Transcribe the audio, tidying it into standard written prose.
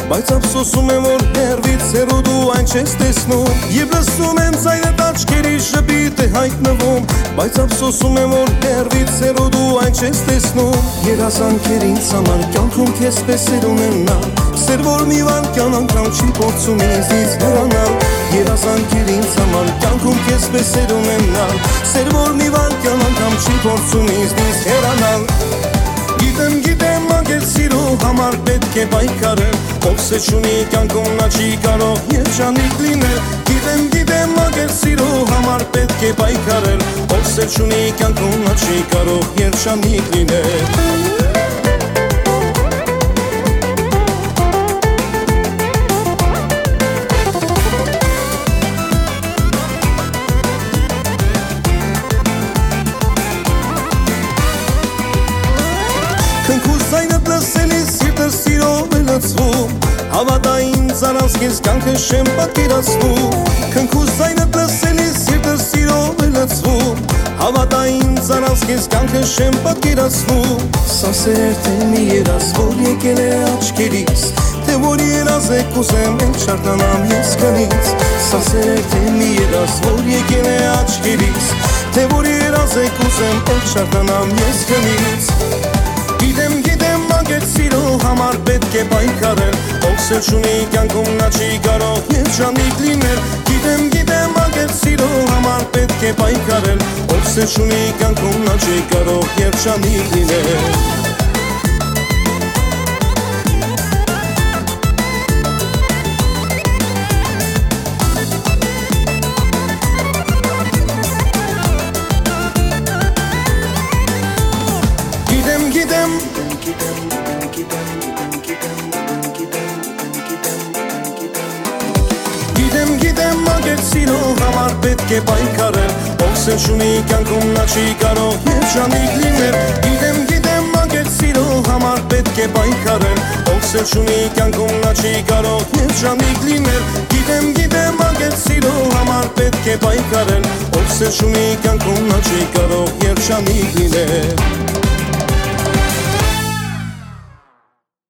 Բայց ափսոսում եմ, որ ներվից հեռու դու այն չես տեսնում Եվ լսում եմ ձայնդ աչքերի շպիտ է հայտնվում Բայց ափսոսում եմ, որ ներվից հեռու դու այն չես տեսնում Երազանքեր ինձ համար կյանքում քեզ պես էր ունենալ Սեր որ մի վայրկյան անգամ չի փորձում ինձնից հեռանալ Երազանքեր ինձ համար կյանքում քեզ պես էր ունենալ Սեր որ մի վայրկյան անգամ չի փորձում ինձնից հեռանալ Գիտեմ, անգել սիրո համար պետք է պայքարել Ով սեր չունի կյանքում նա չի կարող երջանիկ լինել Գիտեմ, անգել սիրո համար պետք է պայքարել Ով սեր չունի կյանքում նա չի կարող երջանիկ լինել Քնքուս ձայնդ լսելիս սիրտս սիրով է լցվում Հավատա ինձ առանց քեզ կյանքը չեմ պատկերացնում Քնքուս ձայնդ լսելիս սիրտս սիրով է լցվում Հավատա ինձ առանց քեզ կյանքը չեմ պատկերացնում Սա սեր թե մի երազ որ եկել է աչքերից Թե որ երազ է կուզեմ էլ չարթանամ ես քնից Սա սեր թե մի երազ որ եկել է աչքերից Թե որ երազ է կուզեմ էլ չարթանամ ես քնից Գիտեմ, անգել սիրո համար պետք է պայքարել Ով սեր չունի կյանքում նա չի կարող երջանիկ լինել Գիտեմ, անգել սիրո համար պետք է պայքարել Ով սեր չունի կյանքում նա չի կարող երջանիկ լինել Գիտեմ, անգել սիրո համար պետք է պայքարել Ով սեր չունի կյանքում նա չի կարող երջանիկ լինել Գիտեմ, անգել սիրո համար պետք է պայքարել Ով սեր չունի կյանքում նա չի կարող երջանիկ լինել Գիտեմ, անգել սիրո համար պետք է պայքարել Ով սեր չունի կյանքում նա չի կարող երջանիկ լինել